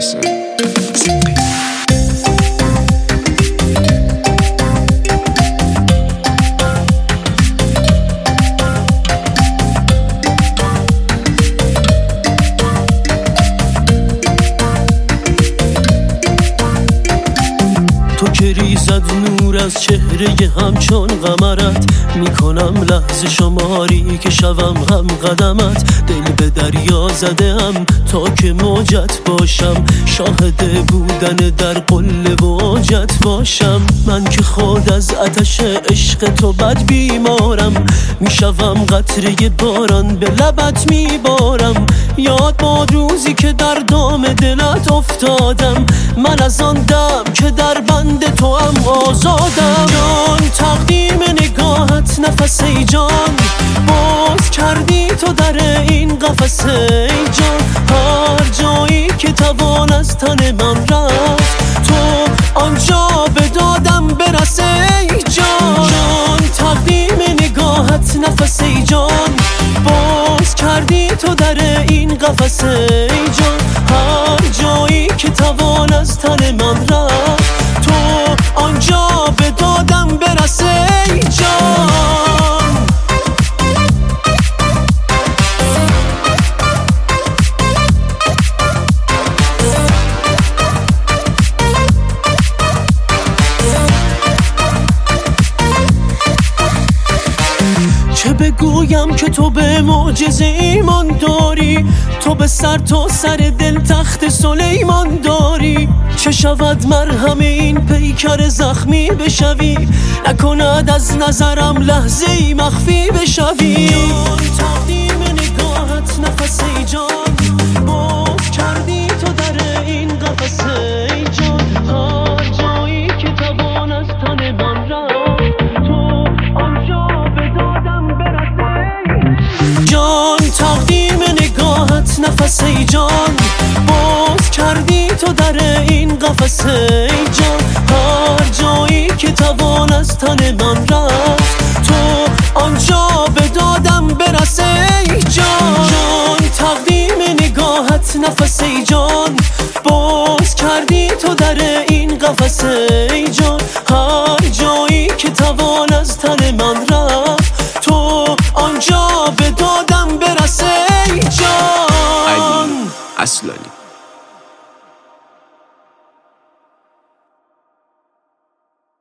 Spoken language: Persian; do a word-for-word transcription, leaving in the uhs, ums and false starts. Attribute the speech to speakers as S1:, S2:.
S1: قاسم.
S2: تو که ریزد نور از چهره همچون قمرت، میکنم لحظه شماری که شوم هم قدمت. دل به دریا زدم تا که موجت باشم، شاهد بودن در قله وجت باشم. من که خود از آتش عشق تو بد بیمارم، میشوم قطره باران به لبت میبارم. یاد باد روزی که در دام دلت افتادم، من از آن دم که در بند تو هم آزادم. جان تقدیم نگاهت نفس ای جان، باز کردی تو در این قفس ای جان. هر جایی که توان از تن من رفت، تو آنجا به دادم برس ای جان. جان تقدیم نگاهت نفس ای جان، باز کردی تو در این قفس ای جان. هر جایی که توان از تن من رفت، تو آنجا به دادم برس ای جان. چه بگویم که تو به معجزه ایمان داری، تو به سر تا سر دل تخت سلیمان داری. چه شود مرهم این پیکر زخمی بشوی، نکند از نظرم لحظه ای مخفی بشوی. جان تقدیم نگاهت نفس ای جان، باز کردی تو در این قفس ای جان. هر جایی که توان از تن من رفت، تو آنجا به دادم برس ای جان. تقدیم نگاهت نفس ای جان، باز کردی تو در این قفس ای جان. هر جایی که توان از تن من رفت، تو آنجا به دادم برس ای جان. جان تقدیم نگاهت نفس ای جان، باز کردی تو در این قفس ای